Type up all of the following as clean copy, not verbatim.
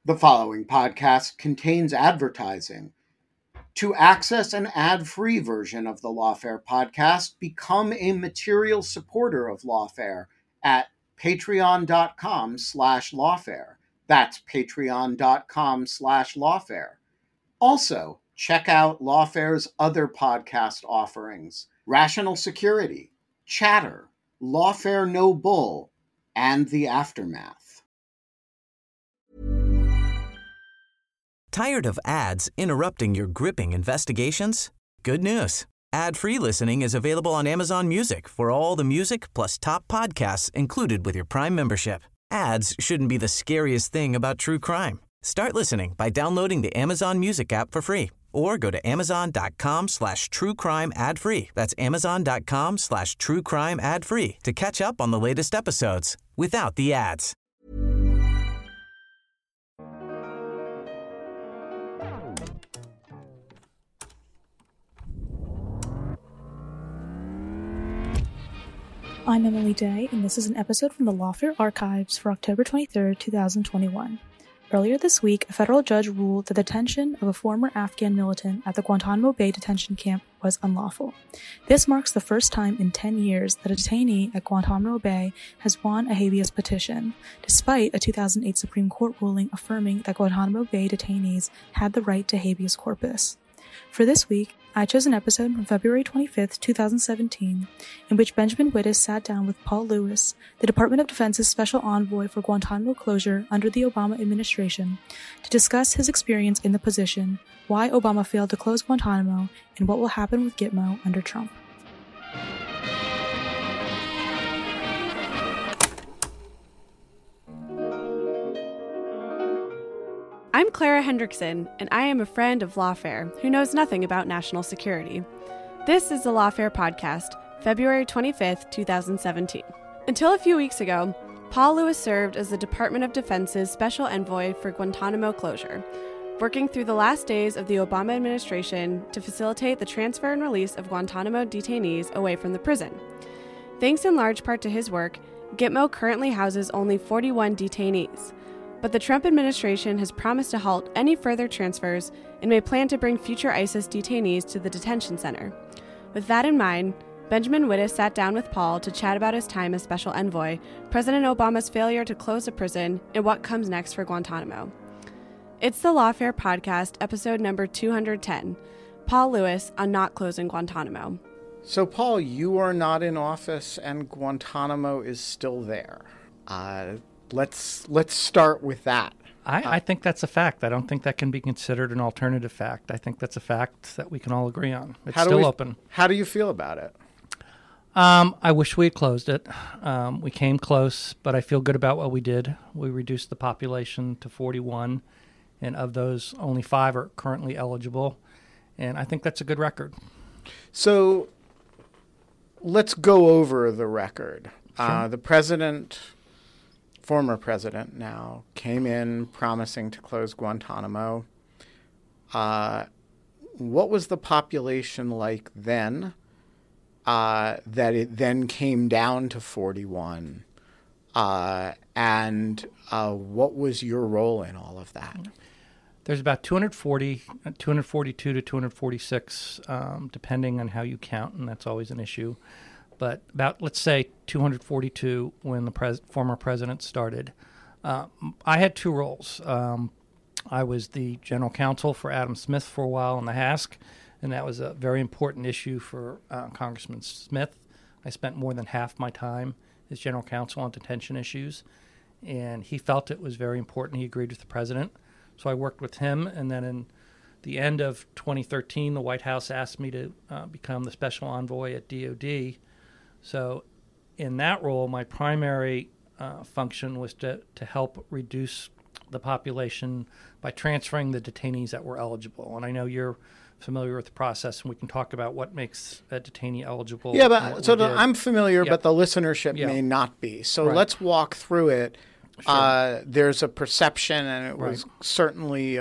The following podcast contains advertising. To access an ad-free version of the Lawfare podcast, become a material supporter of Lawfare at patreon.com/lawfare. That's patreon.com/lawfare. Also, check out Lawfare's other podcast offerings: Rational Security, Chatter, Lawfare No Bull, and The Aftermath. Tired of ads interrupting your gripping investigations? Good news. Ad-free listening is available on Amazon Music for all the music plus top podcasts included with your Prime membership. Ads shouldn't be the scariest thing about true crime. Start listening by downloading the Amazon Music app for free or go to amazon.com/truecrime ad-free. That's amazon.com/truecrime ad-free to catch up on the latest episodes without the ads. I'm Emily Day, and this is an episode from the Lawfare Archives for October 23, 2021. Earlier this week, a federal judge ruled that the detention of a former Afghan militant at the Guantanamo Bay detention camp was unlawful. This marks the first time in 10 years that a detainee at Guantanamo Bay has won a habeas petition, despite a 2008 Supreme Court ruling affirming that Guantanamo Bay detainees had the right to habeas corpus. For this week, I chose an episode from February 25, 2017, in which Benjamin Wittes sat down with Paul Lewis, the Department of Defense's special envoy for Guantanamo closure under the Obama administration, to discuss his experience in the position, why Obama failed to close Guantanamo, and what will happen with Gitmo under Trump. I'm Clara Hendrickson, and I am a friend of Lawfare who knows nothing about national security. This is the Lawfare Podcast, February 25th, 2017. Until a few weeks ago, Paul Lewis served as the Department of Defense's special envoy for Guantanamo closure, working through the last days of the Obama administration to facilitate the transfer and release of Guantanamo detainees away from the prison. Thanks in large part to his work, Gitmo currently houses only 41 detainees. But the Trump administration has promised to halt any further transfers and may plan to bring future ISIS detainees to the detention center. With that in mind, Benjamin Wittes sat down with Paul to chat about his time as special envoy, President Obama's failure to close the prison, and what comes next for Guantanamo. It's the Lawfare Podcast, episode number 210, Paul Lewis on not closing Guantanamo. So, Paul, you are not in office and Guantanamo is still there. Let's start with that. I think that's a fact. I don't think that can be considered an alternative fact. I think that's a fact that we can all agree on. It's still open. How do you feel about it? I wish we had closed it. We came close, but I feel good about what we did. We reduced the population to 41, and of those, only 5 are currently eligible, and I think that's a good record. So let's go over the record. Sure. The former president now, came in promising to close Guantanamo. What was the population like then that it then came down to 41? And what was your role in all of that? There's about 242 to 246, depending on how you count, and that's always an issue. But about, let's say, 242 when the former president started. I had 2 roles. I was the general counsel for Adam Smith for a while in the HASC, and that was a very important issue for Congressman Smith. I spent more than half my time as general counsel on detention issues, and he felt it was very important. He agreed with the president. So I worked with him, and then in the end of 2013, the White House asked me to become the special envoy at DOD. So in that role, my primary function was to help reduce the population by transferring the detainees that were eligible. And I know you're familiar with the process, and we can talk about what makes a detainee eligible. Yeah, but I'm familiar, but the listenership may not be. So let's walk through it. Sure. There's a perception, and it was certainly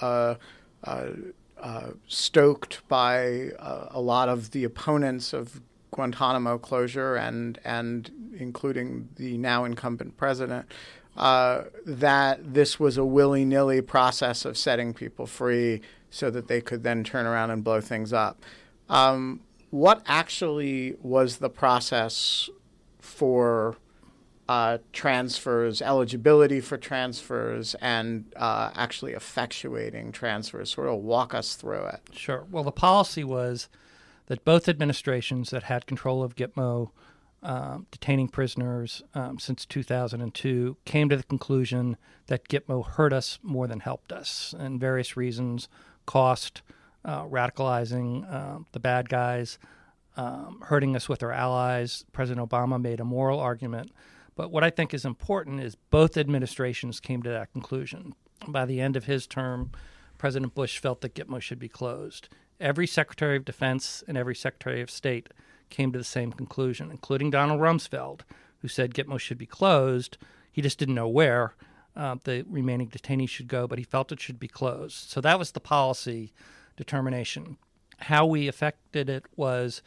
stoked by a lot of the opponents of Guantanamo closure and including the now incumbent president, that this was a willy-nilly process of setting people free so that they could then turn around and blow things up. What actually was the process for transfers, eligibility for transfers, and actually effectuating transfers? Sort of walk us through it. Sure. Well, the policy was that both administrations that had control of Gitmo detaining prisoners since 2002 came to the conclusion that Gitmo hurt us more than helped us, and various reasons: cost, radicalizing the bad guys, hurting us with our allies. President Obama made a moral argument. But what I think is important is both administrations came to that conclusion. By the end of his term, President Bush felt that Gitmo should be closed. Every Secretary of Defense and every Secretary of State came to the same conclusion, including Donald Rumsfeld, who said Gitmo should be closed. He just didn't know where the remaining detainees should go, but he felt it should be closed. So that was the policy determination. How we affected it was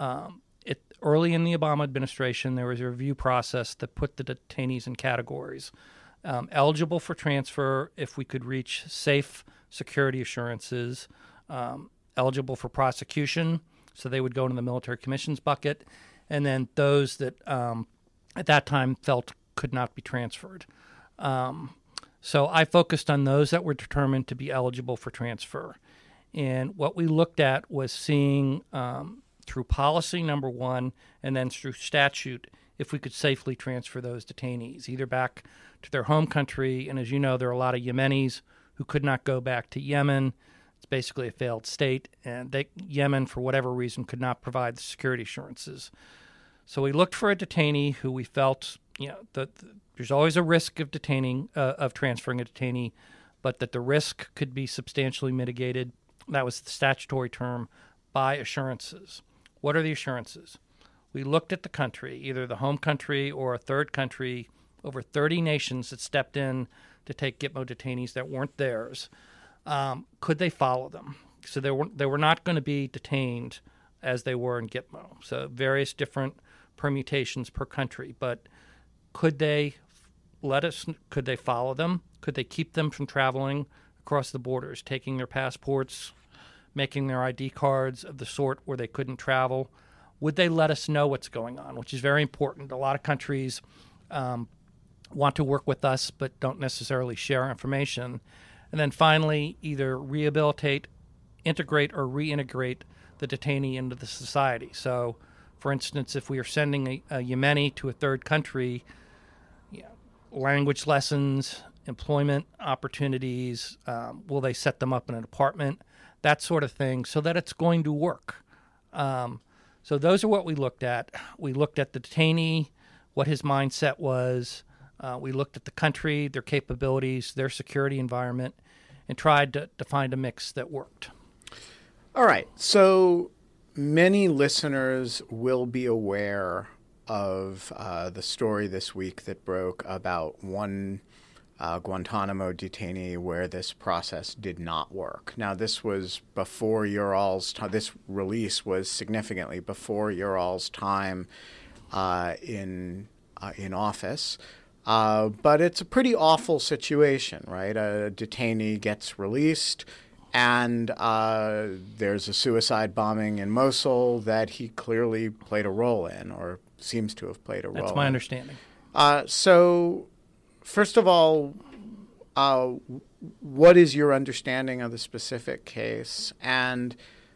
early in the Obama administration, there was a review process that put the detainees in categories. Eligible for transfer if we could reach safe security assurances, eligible for prosecution, so they would go into the military commissions bucket, and then those that at that time felt could not be transferred. So I focused on those that were determined to be eligible for transfer. And what we looked at was seeing through policy, number one, and then through statute, if we could safely transfer those detainees, either back to their home country. And as you know, there are a lot of Yemenis who could not go back to Yemen. It's basically a failed state, and Yemen, for whatever reason, could not provide the security assurances. So we looked for a detainee who we felt, there's always a risk of transferring a detainee, but that the risk could be substantially mitigated. That was the statutory term, by assurances. What are the assurances? We looked at the country, either the home country or a third country, over 30 nations that stepped in to take Gitmo detainees that weren't theirs. Could they follow them? So they were not going to be detained as they were in Gitmo. So various different permutations per country. But could they could they follow them? Could they keep them from traveling across the borders, taking their passports, making their ID cards of the sort where they couldn't travel? Would they let us know what's going on, which is very important. A lot of countries want to work with us but don't necessarily share information. And then finally, either rehabilitate, integrate, or reintegrate the detainee into the society. So, for instance, if we are sending a Yemeni to a third country, language lessons, employment opportunities, will they set them up in an apartment, that sort of thing, so that it's going to work. So those are what we looked at. We looked at the detainee, what his mindset was. We looked at the country, their capabilities, their security environment, and tried to find a mix that worked. All right. So many listeners will be aware of the story this week that broke about one Guantanamo detainee where this process did not work. Now, this was before this release was significantly before Ural's time in office. But it's a pretty awful situation, right? A detainee gets released, and there's a suicide bombing in Mosul that he clearly played a role in, or seems to have played a role in. That's my understanding. So, first of all, what is your understanding of the specific case, and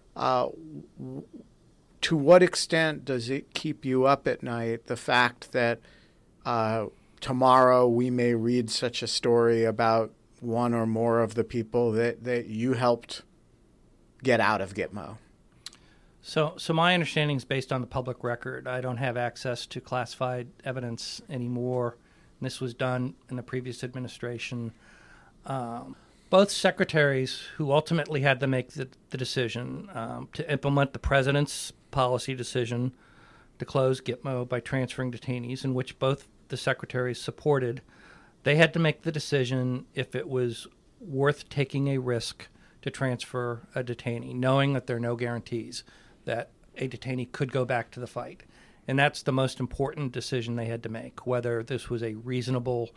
to what extent does it keep you up at night, the fact that tomorrow we may read such a story about one or more of the people that you helped get out of Gitmo? So my understanding is based on the public record. I don't have access to classified evidence anymore. This was done in the previous administration. Both secretaries who ultimately had to make the decision to implement the president's policy decision to close Gitmo by transferring detainees, in which both the secretaries supported, they had to make the decision if it was worth taking a risk to transfer a detainee, knowing that there are no guarantees that a detainee could go back to the fight. And that's the most important decision they had to make, whether this was a reasonable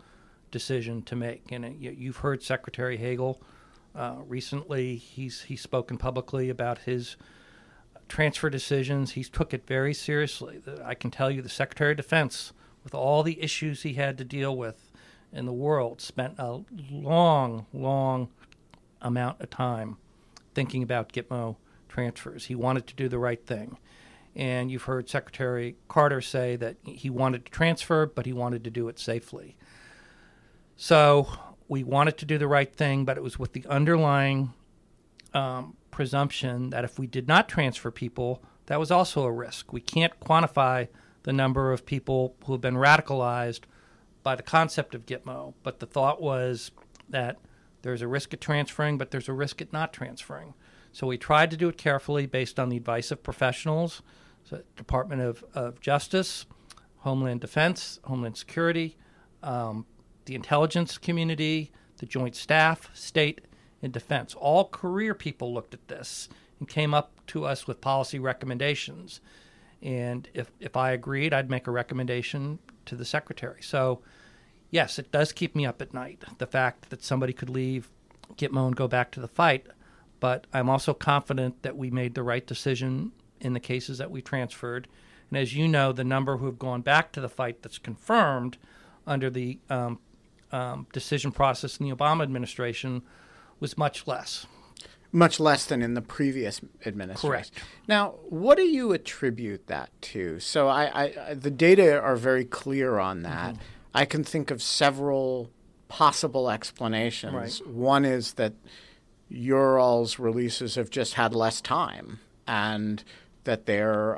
decision to make. And you've heard Secretary Hagel recently. He's spoken publicly about his transfer decisions. He took it very seriously. I can tell you the Secretary of Defense, with all the issues he had to deal with in the world, spent a long amount of time thinking about Gitmo transfers. He wanted to do the right thing. And you've heard Secretary Carter say that he wanted to transfer, but he wanted to do it safely. So we wanted to do the right thing, but it was with the underlying presumption that if we did not transfer people, that was also a risk. We can't quantify the number of people who have been radicalized by the concept of Gitmo, but the thought was that there's a risk at transferring, but there's a risk at not transferring. So we tried to do it carefully based on the advice of professionals, so Department of Justice, Homeland Defense, Homeland Security, the intelligence community, the Joint Staff, State, and Defense. All career people looked at this and came up to us with policy recommendations. And if I agreed, I'd make a recommendation to the Secretary. So, yes, it does keep me up at night, the fact that somebody could leave Gitmo and go back to the fight. But I'm also confident that we made the right decision in the cases that we transferred. And as you know, the number who have gone back to the fight that's confirmed under the decision process in the Obama administration was much less. Much less than in the previous administration. Correct. Now, what do you attribute that to? So the data are very clear on that. Mm-hmm. I can think of several possible explanations. Right. One is that your all's releases have just had less time, and that they've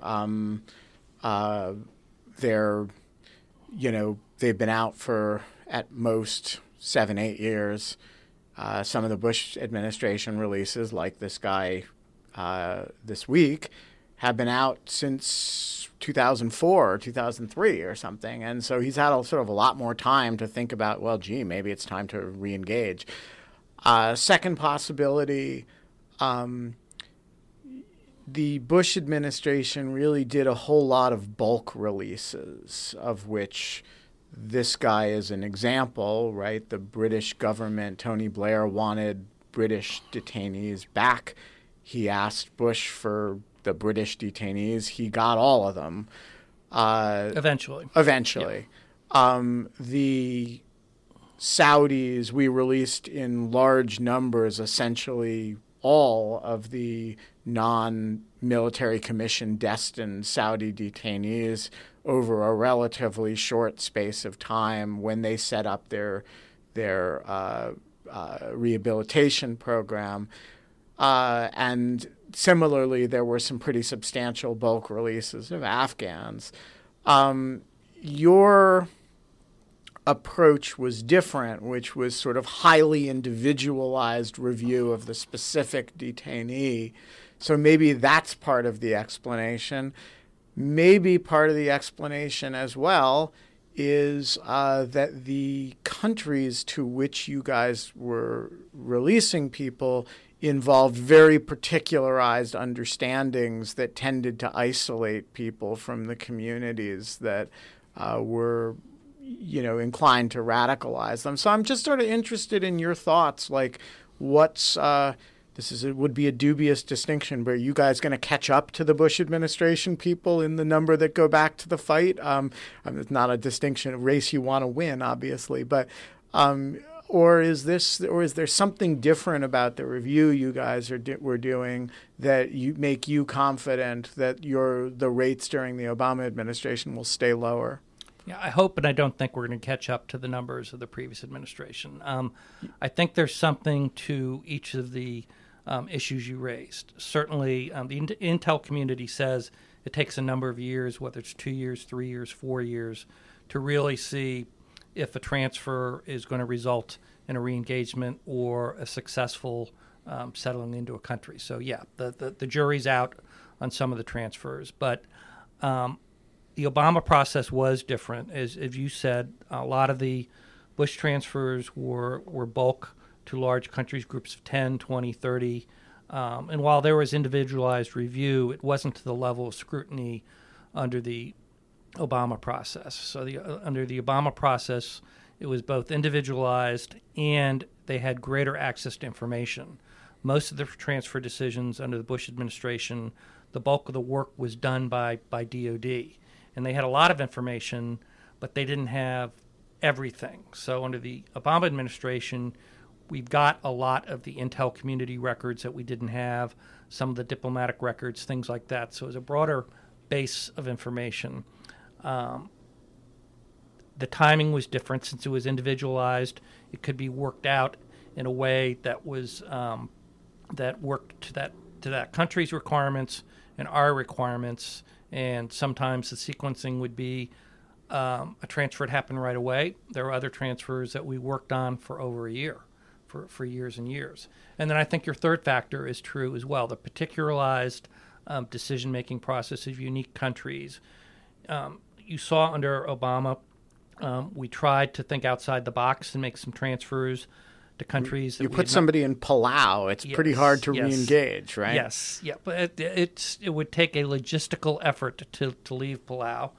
been out for at most 7-8 years. Some of the Bush administration releases, like this guy this week, have been out since 2004 or 2003 or something. And so he's had a lot more time to think about, well, gee, maybe it's time to re-engage. Second possibility, the Bush administration really did a whole lot of bulk releases, of which this guy is an example, right? The British government, Tony Blair, wanted British detainees back. He asked Bush for the British detainees. He got all of them. Eventually. Yeah. The Saudis, we released in large numbers essentially all of the non-military commission destined Saudi detainees over a relatively short space of time when they set up their rehabilitation program. And similarly, there were some pretty substantial bulk releases of Afghans. Your approach was different, which was sort of highly individualized review of the specific detainee. So maybe that's part of the explanation. Maybe part of the explanation as well is that the countries to which you guys were releasing people involved very particularized understandings that tended to isolate people from the communities that were, inclined to radicalize them. So I'm just sort of interested in your thoughts, like what's it would be a dubious distinction, but are you guys going to catch up to the Bush administration people in the number that go back to the fight? It's not a distinction, a race you want to win, obviously, but or is there something different about the review you guys were doing that make you confident that the rates during the Obama administration will stay lower? Yeah, I hope, and I don't think we're going to catch up to the numbers of the previous administration. I think there's something to each of the issues you raised. Certainly, the intel community says it takes a number of years, whether it's 2 years, 3 years, 4 years, to really see if a transfer is going to result in a re-engagement or a successful settling into a country. So, yeah, the jury's out on some of the transfers. But the Obama process was different. As you said, a lot of the Bush transfers were bulk to large countries, groups of 10, 20, 30. And while there was individualized review, it wasn't to the level of scrutiny under the Obama process. So under the Obama process, It was both individualized and they had greater access to information. Most of the transfer decisions under the Bush administration, the bulk of the work was done by DOD. And they had a lot of information, but they didn't have everything. So under the Obama administration, we've got a lot of the intel community records that we didn't have, some of the diplomatic records, things like that. So it was a broader base of information. The timing was different since it was individualized. It could be worked out in a way that was that worked to that country's requirements and our requirements. And sometimes the sequencing would be a transfer that happened right away. There were other transfers that we worked on for over a year, for years and years. And then I think your third factor is true as well, the particularized decision-making process of unique countries. You saw under Obama, we tried to think outside the box and make some transfers to countries. You put somebody in Palau, it's pretty hard to re-engage, right? Yes, yeah, but it would take a logistical effort to leave Palau.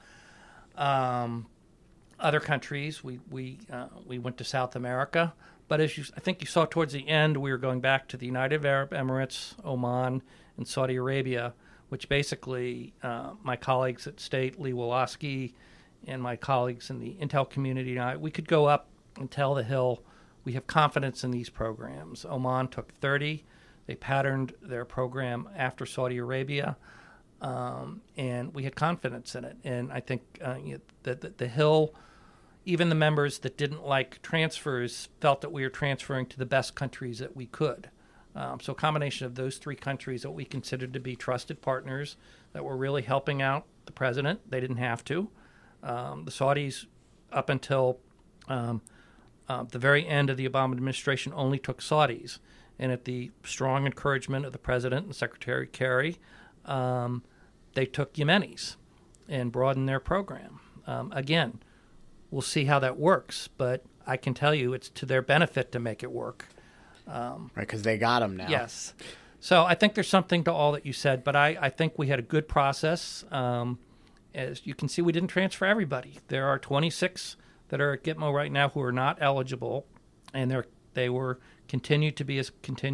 Other countries, we went to South America, but I think you saw towards the end, we were going back to the United Arab Emirates, Oman, and Saudi Arabia, which basically my colleagues at State, Lee Wolosky, and my colleagues in the intel community and I, we could go up and tell the Hill, we have confidence in these programs. Oman took 30. They patterned their program after Saudi Arabia, and we had confidence in it. And I think that the Hill, even the members that didn't like transfers, felt that we were transferring to the best countries that we could. So a combination of those three countries that we considered to be trusted partners that were really helping out the president. They didn't have to. The Saudis, up until the very end of the Obama administration, only took Saudis. And at the strong encouragement of the president and Secretary Kerry, they took Yemenis and broadened their program. Again, we'll see how that works, but I can tell you it's to their benefit to make it work. Right, because they got them now. Yes. So I think there's something to all that you said, but I think we had a good process. As you can see, we didn't transfer everybody. There are 26 that are at Gitmo right now who are not eligible, and they were considered to be a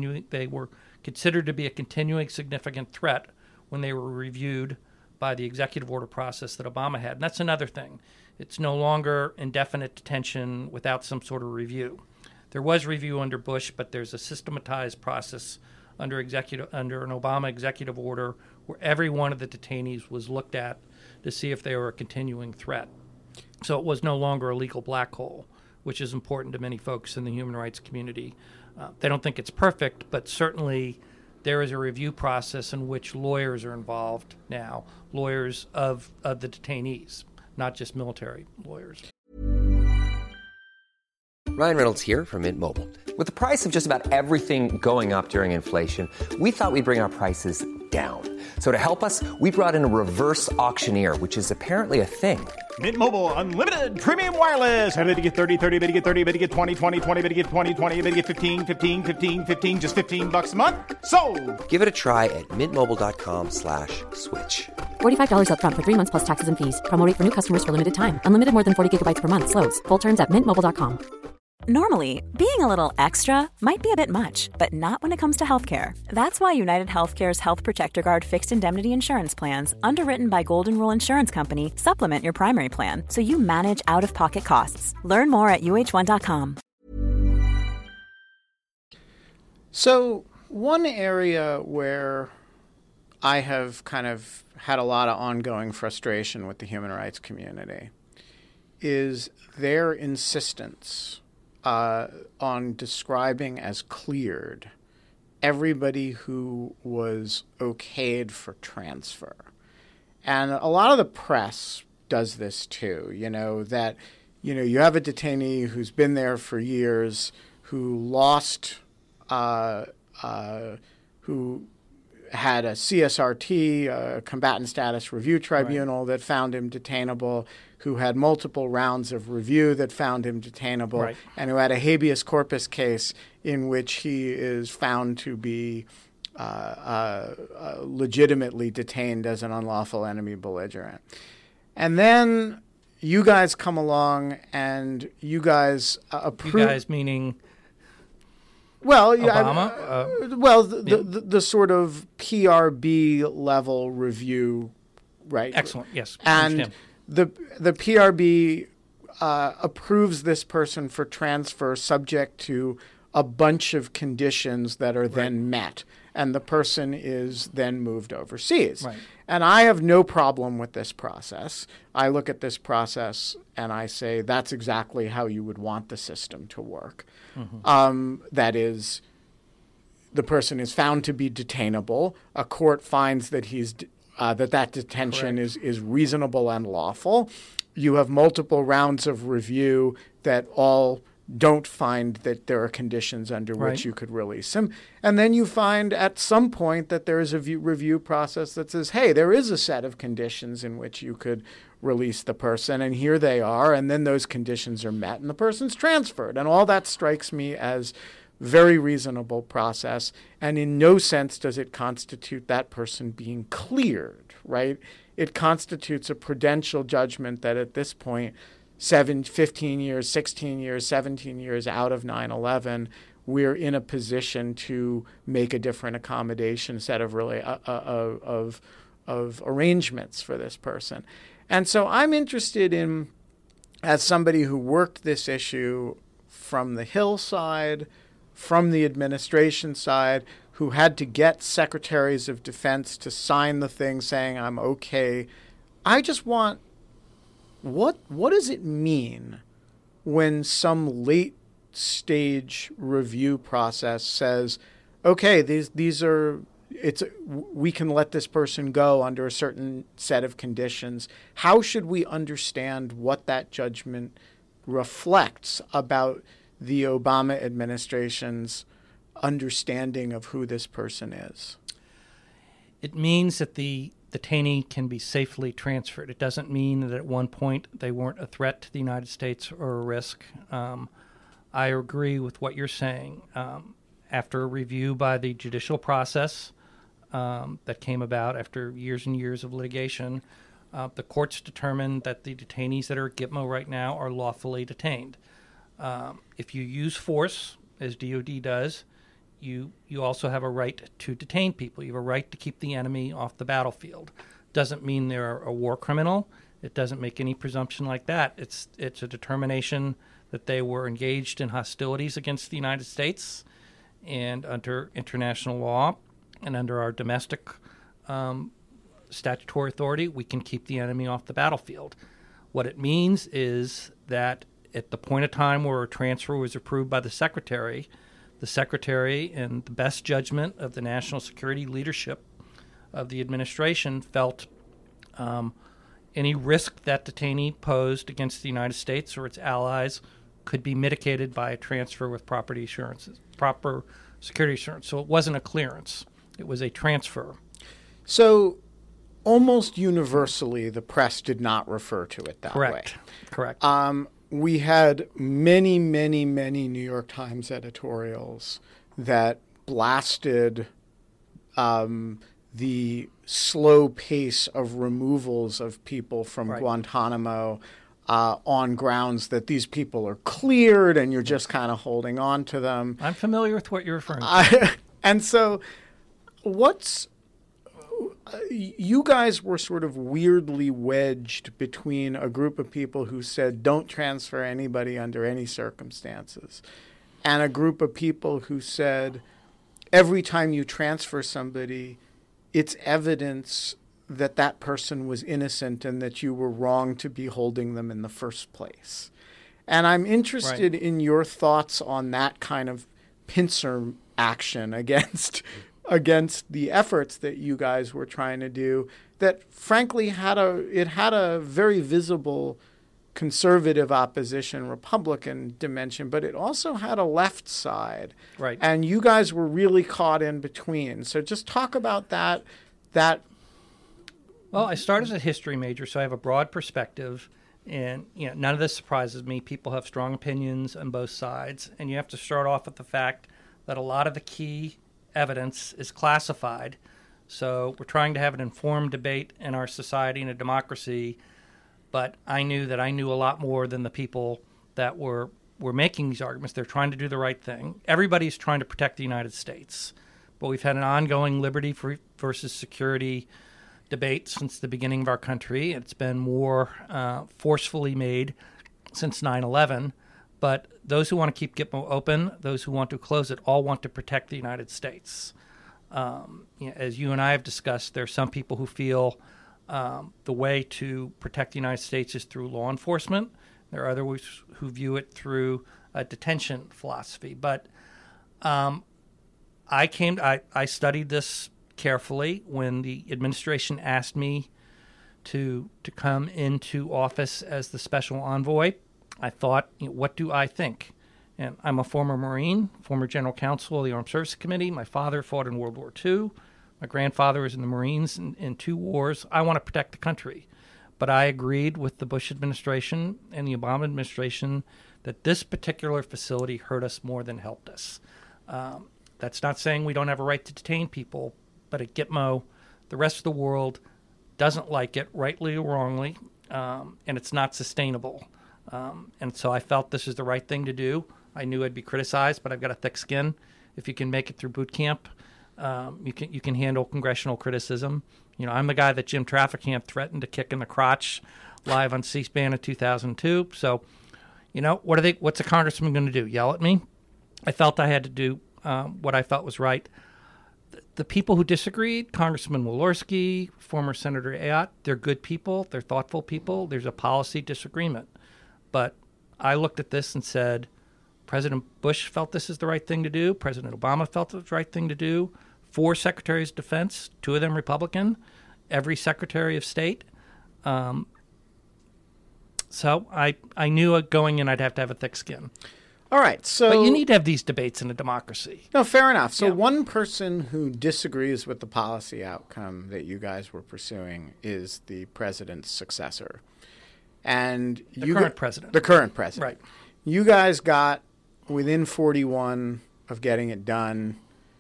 continuing significant threat when they were reviewed by the executive order process that Obama had. And that's another thing. It's no longer indefinite detention without some sort of review. There was review under Bush, but there's a systematized process under an Obama executive order where every one of the detainees was looked at to see if they were a continuing threat. So it was no longer a legal black hole, which is important to many folks in the human rights community. They don't think it's perfect, but certainly there is a review process in which lawyers are involved now, lawyers of the detainees, not just military lawyers. Ryan Reynolds here from Mint Mobile. With the price of just about everything going up during inflation, we thought we'd bring our prices down. So to help us, we brought in a reverse auctioneer, which is apparently a thing. Mint Mobile Unlimited Premium Wireless. How to get 30, 30, bit to get 30, bit to get 20, 20, 20, bit to get 20, 20, bit to get 15, 15, 15, 15, just $15 a month? Sold! Give it a try at mintmobile.com/switch. $45 up front for 3 months plus taxes and fees. Promo rate for new customers for limited time. Unlimited more than 40 gigabytes per month. Slows full terms at mintmobile.com. Normally, being a little extra might be a bit much, but not when it comes to healthcare. That's why United Healthcare's Health Protector Guard fixed indemnity insurance plans, underwritten by Golden Rule Insurance Company, supplement your primary plan so you manage out-of-pocket costs. Learn more at uh1.com. So one area where I have kind of had a lot of ongoing frustration with the human rights community is their insistence on describing as cleared everybody who was okayed for transfer. And a lot of the press does this too, that, you have a detainee who's been there for years, who lost, who had a CSRT, a combatant status review tribunal that found him detainable, who had multiple rounds of review that found him detainable, and who had a habeas corpus case in which he is found to be legitimately detained as an unlawful enemy belligerent. And then, you guys come along and you guys approve. You guys meaning well, Obama? The sort of PRB level review, right? Excellent. Yes. And the PRB approves this person for transfer subject to a bunch of conditions that are then met, and the person is then moved overseas. Right. And I have no problem with this process. I look at this process and I say that's exactly how you would want the system to work. That is, the person is found to be detainable. A court finds that that detention is reasonable and lawful. You have multiple rounds of review that all don't find that there are conditions under which you could release him. And then you find at some point that there is a review process that says, hey, there is a set of conditions in which you could release the person, and here they are, and then those conditions are met, and the person's transferred. And all that strikes me as very reasonable process, and in no sense does it constitute that person being cleared, right? It constitutes a prudential judgment that at this point, 15 years, 16 years, 17 years out of 9/11, we're in a position to make a different accommodation set of really of arrangements for this person. And so I'm interested in, as somebody who worked this issue from the Hill side, from the administration side, who had to get secretaries of defense to sign the thing saying I'm okay, I just want, what does it mean when some late stage review process says, okay, we can let this person go under a certain set of conditions? How should we understand what that judgment reflects about the Obama administration's understanding of who this person is? It means that the detainee can be safely transferred. It doesn't mean that at one point they weren't a threat to the United States or a risk. I agree with what you're saying. After a review by the judicial process that came about after years and years of litigation, the courts determined that the detainees that are at Gitmo right now are lawfully detained. If you use force, as DOD does, you also have a right to detain people. You have a right to keep the enemy off the battlefield. Doesn't mean they're a war criminal. It doesn't make any presumption like that. It's a determination that they were engaged in hostilities against the United States, and under international law and under our domestic statutory authority, we can keep the enemy off the battlefield. What it means is that at the point of time where a transfer was approved by the Secretary, in the best judgment of the national security leadership of the administration, felt any risk that detainee posed against the United States or its allies could be mitigated by a transfer with proper security assurance. So it wasn't a clearance. It was a transfer. So almost universally, the press did not refer to it that way. Correct. We had many, many, many New York Times editorials that blasted the slow pace of removals of people from Guantanamo on grounds that these people are cleared and you're just kind of holding on to them. I'm familiar with what you're referring to. And so you guys were sort of weirdly wedged between a group of people who said don't transfer anybody under any circumstances, and a group of people who said every time you transfer somebody, it's evidence that that person was innocent and that you were wrong to be holding them in the first place. And I'm interested in your thoughts on that kind of pincer action against the efforts that you guys were trying to do that frankly had a very visible conservative opposition, Republican dimension, but it also had a left side. Right. And you guys were really caught in between. So just talk about that. Well, I started as a history major, so I have a broad perspective, and none of this surprises me. People have strong opinions on both sides, and you have to start off with the fact that a lot of the key evidence is classified. So we're trying to have an informed debate in our society and a democracy, but I knew that I knew a lot more than the people that were making these arguments. They're trying to do the right thing. Everybody's trying to protect the United States, but we've had an ongoing liberty versus security debate since the beginning of our country. It's been more forcefully made since 9/11. But those who want to keep Gitmo open, those who want to close it, all want to protect the United States. As you and I have discussed, there are some people who feel the way to protect the United States is through law enforcement. There are others who view it through a detention philosophy. But I studied this carefully when the administration asked me to come into office as the special envoy. I thought, what do I think? And I'm a former Marine, former General Counsel of the Armed Services Committee. My father fought in World War II. My grandfather was in the Marines in 2 wars. I want to protect the country. But I agreed with the Bush administration and the Obama administration that this particular facility hurt us more than helped us. That's not saying we don't have a right to detain people, but at Gitmo, the rest of the world doesn't like it, rightly or wrongly, and it's not sustainable. And so I felt this is the right thing to do. I knew I'd be criticized, but I've got a thick skin. If you can make it through boot camp, you can handle congressional criticism. I'm the guy that Jim Trafficant threatened to kick in the crotch live on C-SPAN in 2002. So, what's a congressman going to do? Yell at me? I felt I had to do what I felt was right. The people who disagreed, Congressman Walorski, former Senator Ayotte, they're good people. They're thoughtful people. There's a policy disagreement. But I looked at this and said, President Bush felt this is the right thing to do. President Obama felt it was the right thing to do. 4 secretaries of defense, 2 of them Republican, every secretary of state. So I knew going in I'd have to have a thick skin. All right. So, but you need to have these debates in a democracy. No, fair enough. So one person who disagrees with the policy outcome that you guys were pursuing is the president's successor. And the current president. The current president. Right. You guys got within 41 of getting it done,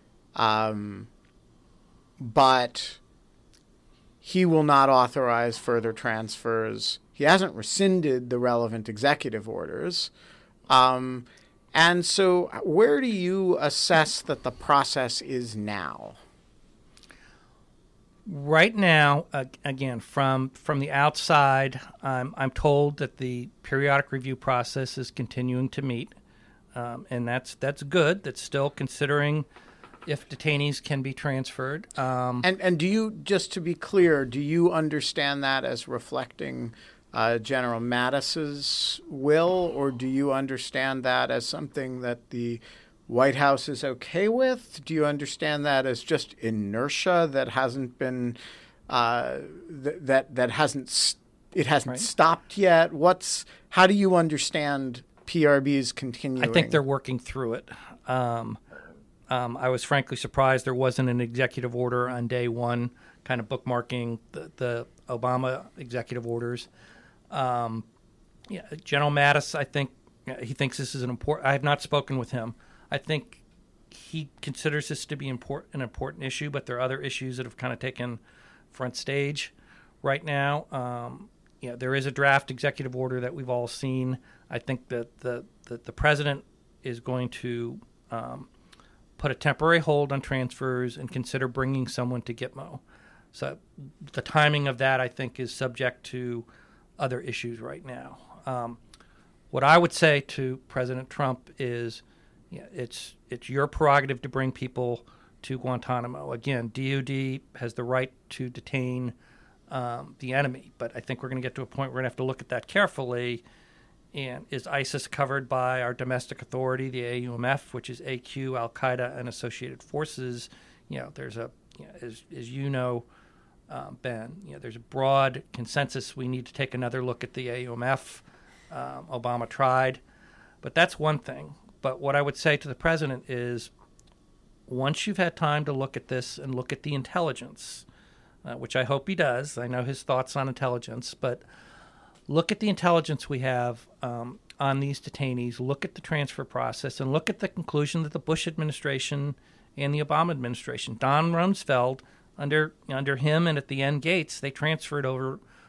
but he will not authorize further transfers. He hasn't rescinded the relevant executive orders. And so where do you assess that the process is now? Right now, again, from the outside, I'm told that the periodic review process is continuing to meet, and that's good. That's still considering if detainees can be transferred. And do you, just to be clear, do you understand that as reflecting General Mattis's will, or do you understand that as something that the White House is okay with? Do you understand that as just inertia that hasn't been that hasn't stopped yet? How do you understand PRB's continuing? I think they're working through it. I was frankly surprised there wasn't an executive order on day one, kind of bookmarking the Obama executive orders. General Mattis, I think he thinks this is an important. I have not spoken with him. I think he considers this to be an important issue, but there are other issues that have kind of taken front stage right now. There is a draft executive order that we've all seen. I think that the president is going to put a temporary hold on transfers and consider bringing someone to Gitmo. So the timing of that, I think, is subject to other issues right now. What I would say to President Trump is, it's your prerogative to bring people to Guantanamo. Again, DOD has the right to detain the enemy, but I think we're going to get to a point where we're going to have to look at that carefully. And is ISIS covered by our domestic authority, the AUMF, which is AQ, Al Qaeda, and associated forces? There's a, as you know, Ben, there's a broad consensus. We need to take another look at the AUMF. Obama tried, but that's one thing. But what I would say to the president is, once you've had time to look at this and look at the intelligence, which I hope he does. I know his thoughts on intelligence, but look at the intelligence we have on these detainees, look at the transfer process, and look at the conclusion that the Bush administration and the Obama administration, Don Rumsfeld, under him and at the end Gates, they transferred over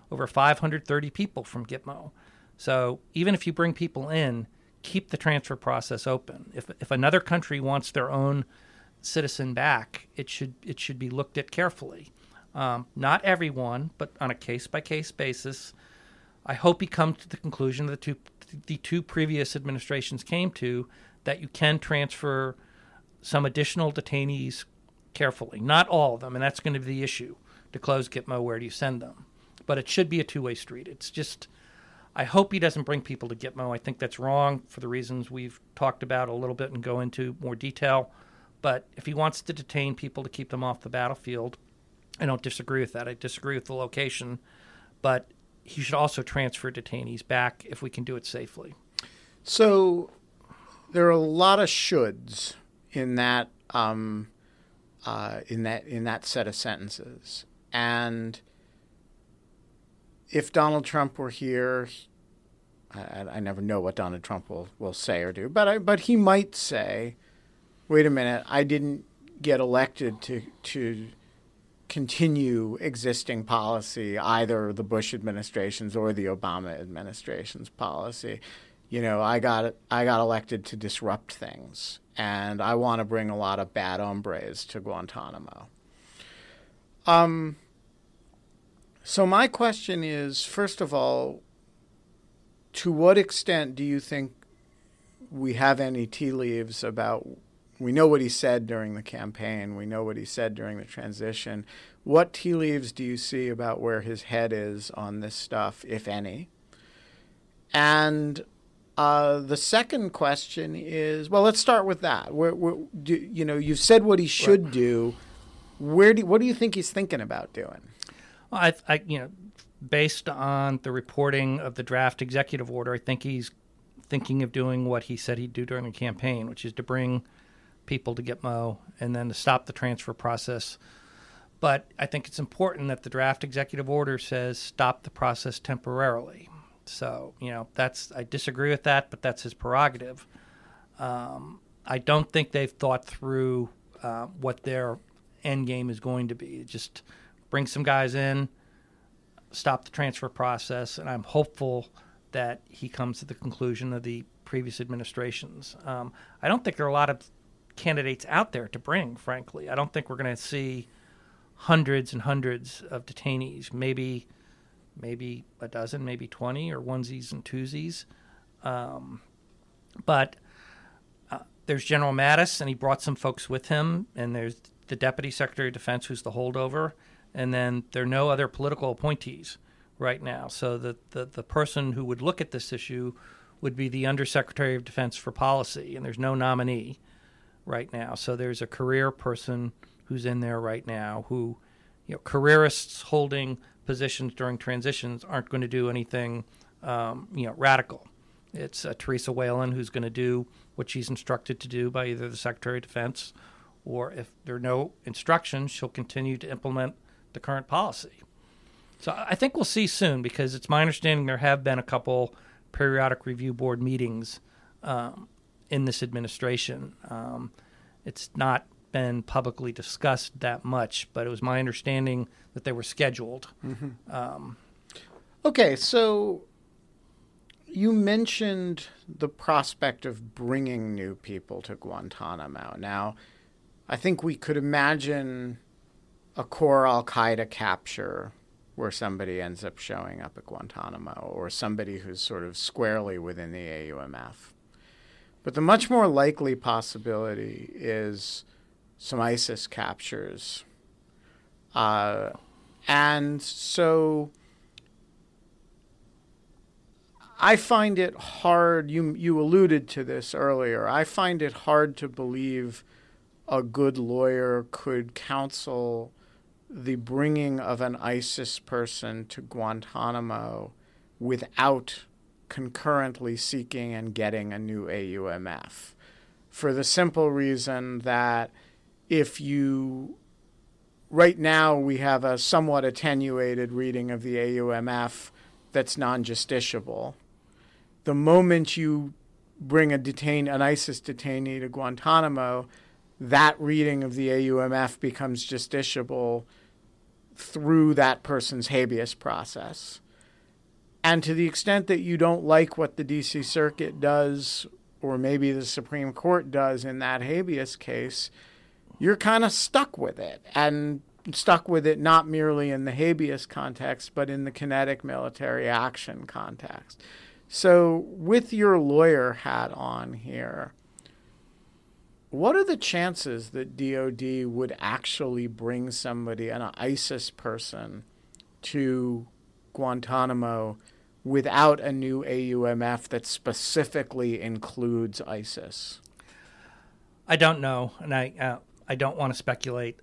over 530 people from Gitmo. So even if you bring people in, keep the transfer process open. If another country wants their own citizen back, it should be looked at carefully. Not everyone, but on a case-by-case basis. I hope he comes to the conclusion that the two previous administrations came to, that you can transfer some additional detainees carefully. Not all of them, and that's going to be the issue. To close Gitmo, where do you send them? But it should be a two-way street. It's just, I hope he doesn't bring people to Gitmo. I think that's wrong for the reasons we've talked about a little bit and go into more detail. But if he wants to detain people to keep them off the battlefield, I don't disagree with that. I disagree with the location. But he should also transfer detainees back if we can do it safely. So there are a lot of shoulds in that in that set of sentences. And if Donald Trump were here, I never know what Donald Trump will say or do, but he might say, wait a minute, I didn't get elected to continue existing policy, either the Bush administration's or the Obama administration's policy. You know, I got elected to disrupt things, and I want to bring a lot of bad hombres to Guantanamo. So my question is, first of all, to what extent do you think we have any tea leaves about, we know what he said during the campaign, we know what he said during the transition. What tea leaves do you see about where his head is on this stuff, if any? And the second question is, well, let's start with that. You've said what he should do. What do you think he's thinking about doing? Well, I based on the reporting of the draft executive order, I think he's thinking of doing what he said he'd do during the campaign, which is to bring people to Gitmo and then to stop the transfer process. But I think it's important that the draft executive order says stop the process temporarily. So, I disagree with that, but that's his prerogative. I don't think they've thought through what their end game is going to be. Just bring some guys in, stop the transfer process, and I'm hopeful that he comes to the conclusion of the previous administrations. I don't think there are a lot of candidates out there to bring, frankly. I don't think we're going to see hundreds and hundreds of detainees, maybe a dozen, maybe 20, or onesies and twosies. But there's General Mattis, and he brought some folks with him, and there's the Deputy Secretary of Defense, who's the holdover, and then there are no other political appointees right now. So the person who would look at this issue would be the Undersecretary of Defense for Policy, and there's no nominee right now. So there's a career person who's in there right now who, careerists holding positions during transitions aren't going to do anything, radical. It's Teresa Whalen who's going to do what she's instructed to do by either the Secretary of Defense, or if there are no instructions, she'll continue to implement the current policy. So I think we'll see soon, because it's my understanding there have been a couple periodic review board meetings in this administration. It's not been publicly discussed that much, but it was my understanding that they were scheduled. Mm-hmm. Okay, so you mentioned the prospect of bringing new people to Guantanamo. Now, I think we could imagine a core al-Qaeda capture where somebody ends up showing up at Guantanamo, or somebody who's sort of squarely within the AUMF. But the much more likely possibility is some ISIS captures. And so I find it hard, you alluded to this earlier, I find it hard to believe a good lawyer could counsel the bringing of an ISIS person to Guantanamo without concurrently seeking and getting a new AUMF, for the simple reason that right now we have a somewhat attenuated reading of the AUMF that's non-justiciable. The moment you bring an ISIS detainee to Guantanamo, that reading of the AUMF becomes justiciable. through that person's habeas process. And to the extent that you don't like what the D.C. Circuit does, or maybe the Supreme Court does in that habeas case, you're kind of stuck with it. And stuck with it not merely in the habeas context, but in the kinetic military action context. So with your lawyer hat on here, what are the chances that DOD would actually bring somebody, an ISIS person, to Guantanamo without a new AUMF that specifically includes ISIS? I don't know, and I don't want to speculate.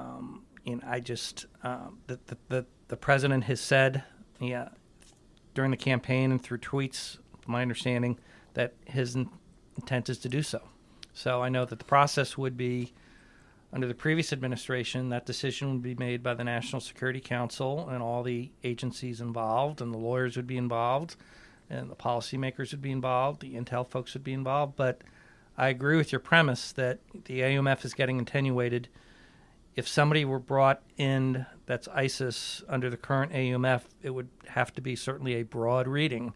I just the president has said, during the campaign and through tweets, my understanding, that his intent is to do so. So I know that the process would be, under the previous administration, that decision would be made by the National Security Council and all the agencies involved, and the lawyers would be involved, and the policymakers would be involved, the intel folks would be involved. But I agree with your premise that the AUMF is getting attenuated. If somebody were brought in that's ISIS under the current AUMF, it would have to be certainly a broad reading.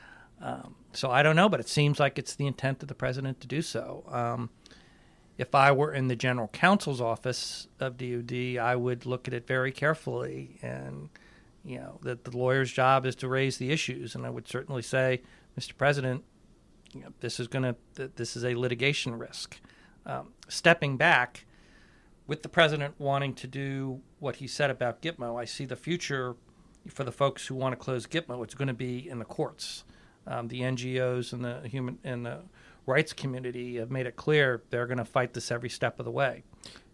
So I don't know, but it seems like it's the intent of the president to do so. If I were in the general counsel's office of DOD, I would look at it very carefully, and that the lawyer's job is to raise the issues. And I would certainly say, Mr. President, this is a litigation risk. Stepping back, with the president wanting to do what he said about Gitmo, I see the future for the folks who want to close Gitmo. It's going to be in the courts. The NGOs and the human and the rights community have made it clear they're going to fight this every step of the way.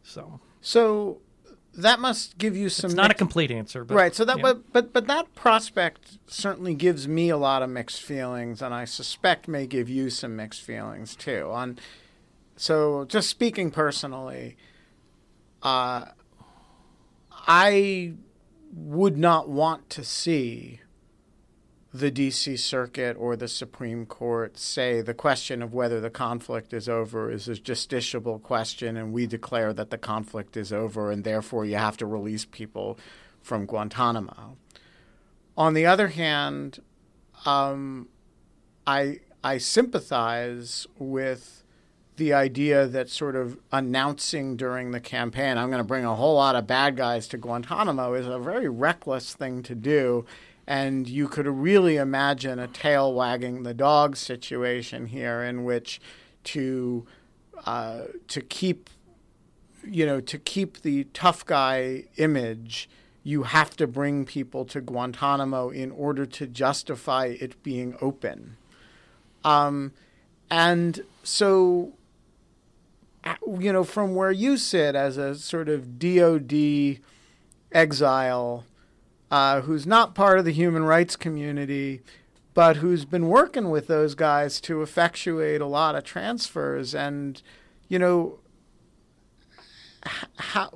So that must give you some. It's not a complete answer, but right. So that, but that prospect certainly gives me a lot of mixed feelings, and I suspect may give you some mixed feelings too. So just speaking personally, I would not want to see the D.C. Circuit or the Supreme Court say the question of whether the conflict is over is a justiciable question, and we declare that the conflict is over, and therefore you have to release people from Guantanamo. On the other hand, I sympathize with the idea that sort of announcing during the campaign, I'm going to bring a whole lot of bad guys to Guantanamo, is a very reckless thing to do. And you could really imagine a tail wagging the dog situation here, in which to keep the tough guy image, you have to bring people to Guantanamo in order to justify it being open. And so, from where you sit as a sort of DOD exile, who's not part of the human rights community, but who's been working with those guys to effectuate a lot of transfers. And, how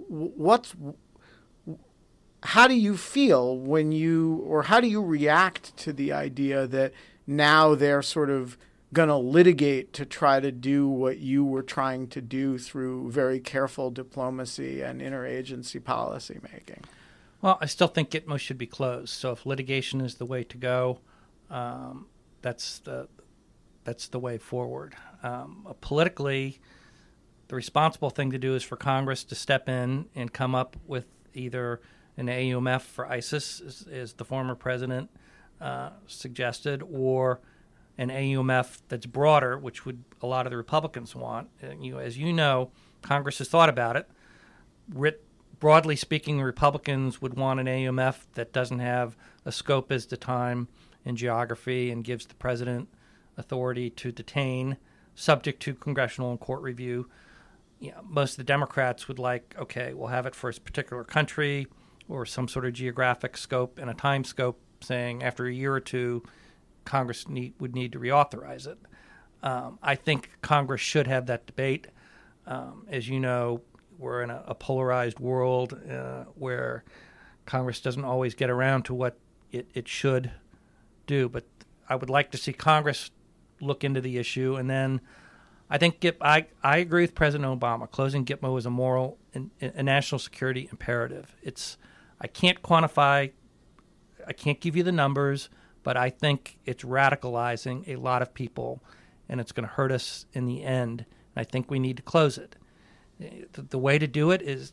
do you feel how do you react to the idea that now they're sort of going to litigate to try to do what you were trying to do through very careful diplomacy and interagency policy making? Well, I still think Gitmo should be closed. So if litigation is the way to go, that's the way forward. Politically, the responsible thing to do is for Congress to step in and come up with either an AUMF for ISIS, as the former president suggested, or an AUMF that's broader, which would a lot of the Republicans want. As you know, Congress has thought about it. Broadly speaking, the Republicans would want an AUMF that doesn't have a scope as to time and geography and gives the president authority to detain, subject to congressional and court review. Most of the Democrats would like, okay, we'll have it for a particular country or some sort of geographic scope and a time scope, saying after a year or two, Congress would need to reauthorize it. I think Congress should have that debate. As you know, we're in a polarized world where Congress doesn't always get around to what it should do. But I would like to see Congress look into the issue. And then I think I agree with President Obama. Closing Gitmo is a moral and a national security imperative. It's I can't quantify, I can't give you the numbers, but I think it's radicalizing a lot of people, and it's going to hurt us in the end. And I think we need to close it. The way to do it is,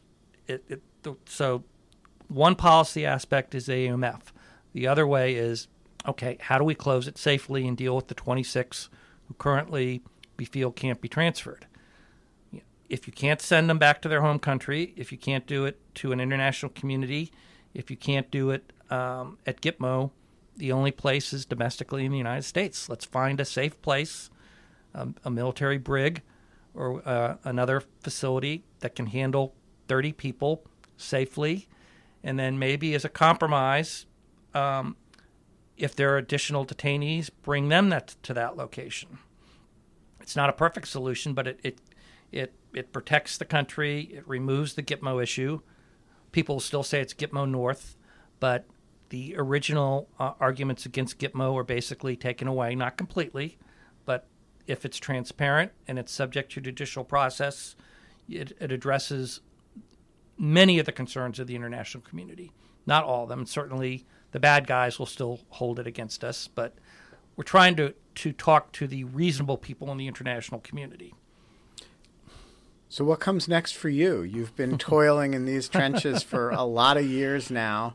so one policy aspect is AUMF. The other way is, okay, how do we close it safely and deal with the 26 who currently we feel can't be transferred? If you can't send them back to their home country, if you can't do it to an international community, if you can't do it at Gitmo, the only place is domestically in the United States. Let's find a safe place, a military brig or another facility that can handle 30 people safely, and then maybe as a compromise, if there are additional detainees, bring them to that location. It's not a perfect solution, but it protects the country. It removes the Gitmo issue. People still say it's Gitmo North, but the original arguments against Gitmo are basically taken away, not completely, but if it's transparent and it's subject to judicial process, it addresses many of the concerns of the international community. Not all of them. Certainly the bad guys will still hold it against us, but we're trying to talk to the reasonable people in the international community. So what comes next for you? You've been toiling in these trenches for a lot of years now.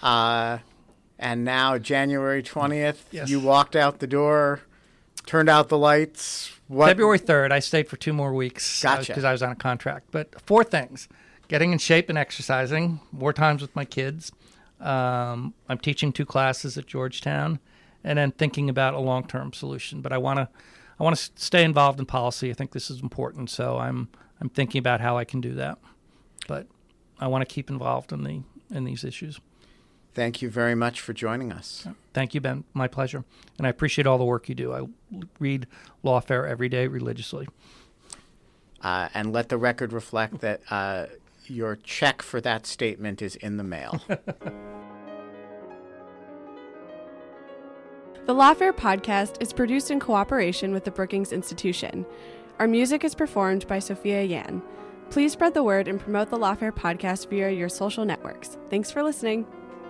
And now January 20th, yes. You walked out the door, turned out the lights. February 3rd, I stayed for 2 more weeks Gotcha. Because I was on a contract. But 4 things: getting in shape and exercising, more times with my kids. I'm teaching 2 classes at Georgetown, and then thinking about a long-term solution. But I want to stay involved in policy. I think this is important, so I'm thinking about how I can do that. But I want to keep involved in these issues. Thank you very much for joining us. Thank you, Ben. My pleasure. And I appreciate all the work you do. I read Lawfare every day religiously. And let the record reflect that your check for that statement is in the mail. The Lawfare podcast is produced in cooperation with the Brookings Institution. Our music is performed by Sophia Yan. Please spread the word and promote the Lawfare podcast via your social networks. Thanks for listening.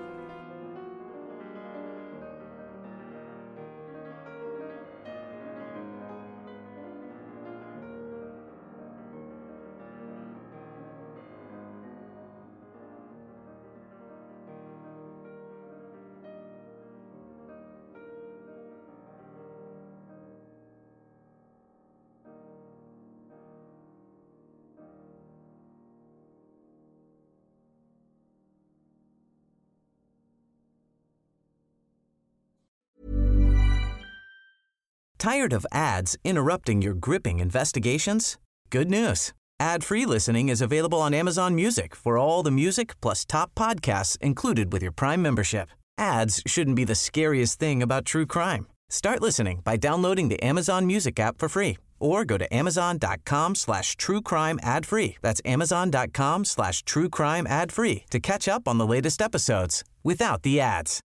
Tired of ads interrupting your gripping investigations? Good news. Ad-free listening is available on Amazon Music for all the music plus top podcasts included with your Prime membership. Ads shouldn't be the scariest thing about true crime. Start listening by downloading the Amazon Music app for free or go to amazon.com/truecrime ad-free. That's amazon.com/truecrime ad-free to catch up on the latest episodes without the ads.